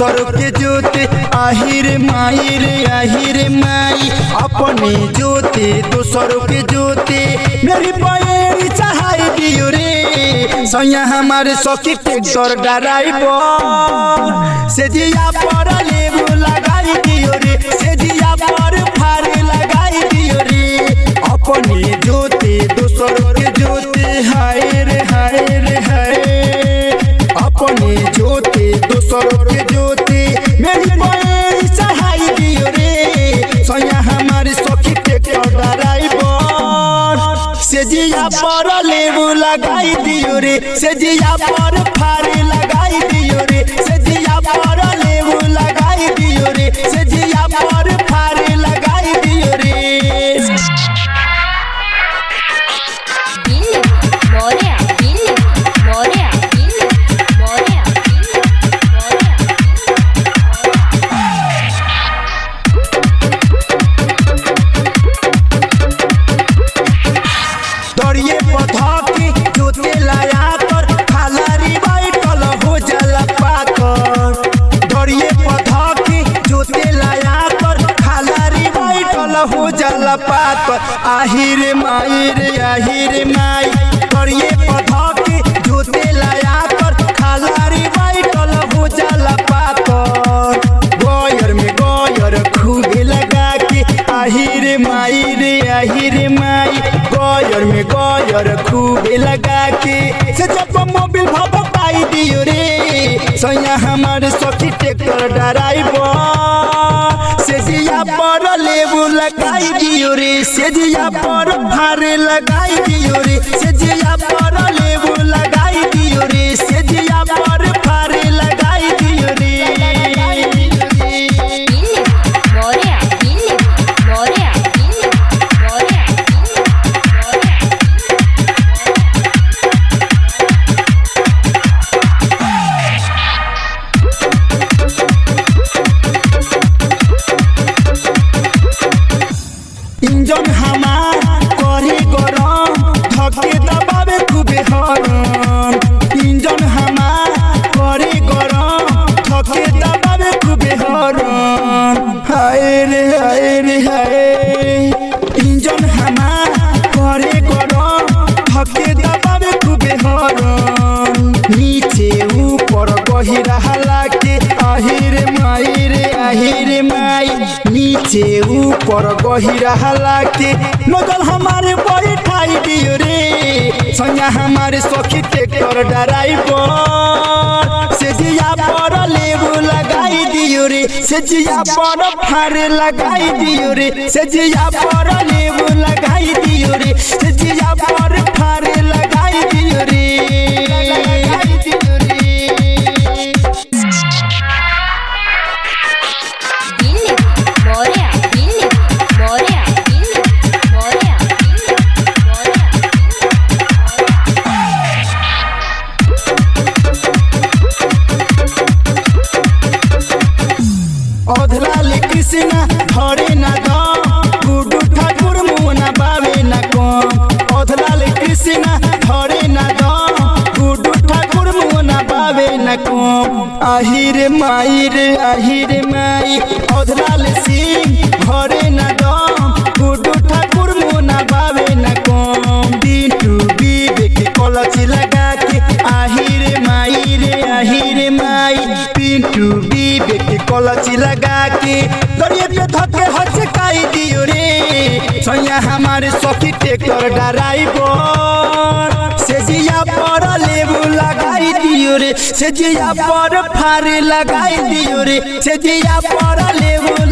दोसर के जोते आहिर माई अपने जोते दोसर के जोते मेरी पैर चढ़ाई दियो रे सैया हमारे सखी ट्रैक्टर ड्राइवर से जिया पर लेबू लगाई दियो रे से जिया पर फाड़ लगाई दियो रे अपने जोते दोसर के जोते हाय रे अपने जोते दोसर के जोते मेरी पैर चढ़ाई दियो रे सैया हमारे सखी ट्रैक्टर ड्राइवर से जिया पर लेबू लगाई दियो रे से जिया पर फाड़ लगाई दियो रे से जिया पर लेबू लगाई दियो रे से जिया पर फाड़ लगाई दियो रे दरिये पथा के जोते लाया कर खालारी बैठल हो जाला पाकर दरिये पथा के जोते लाया कर खालारी बैठल हो जाला पाकर आहिर माई दरिये पथा के जोते लाया कर खालारी बैठल हो जाला पाकर गोयर में गोयर खूबे लगा के आहिर माई गोयर में गोयर खूबे लगा के से जब मोबिल भाव पाई दियो रे सैया हमारे सखी ट्रैक्टर ड्राइवर से जिया पर लेबू लगाई दियो रे से जिया पर फाड़ लगाई दियो रे से जिया पर लेबू लगाई दियो रे से जिया पर फाड़ लगाई दियो रे इंजन हमार करे गरम धके दबावे खूबे हरम इंजन हमार करे गरम धके दबावे खूबे हरम हाय इंजन हमार करे गरम धके दबावे खूबे हरम नीचे ऊपर गहिरा हला के आहिर माई नीचे ऊपर गहिरा हला के नगल हमारे बैठाई दियो रे सैया हमारे सखी ट्रैक्टर ड्राइवर से जिया पर लेबू लगाई दियो रे से जिया पर फाड़ लगाई दियो रे से जिया पर लेबू लगाई दियो रे से जिया पर फाड़ लगाई दियो रे अधलाल कृष्णा धरे ना दम गुडू ठाकुर मुना बावे ना कम अधलाल कृष्णा धरे ना दम गुडू ठाकुर मुना बावे ना कम आहिर माई अधलाल सिंह धरे ना दम गुडू ठाकुर मुना बावे ना कम बिटू विवेक कलची लगा के आहिर माई पिंटू विवेक कलची लगा के दरिये पे धके हचकाई दियो रे सैया हमारे सखी ट्रैक्टर ड्राइवर से जिया पर लेबू लगाई दियो रे से जिया पर फाड़ लगाई दियो रे से जिया पर लेबू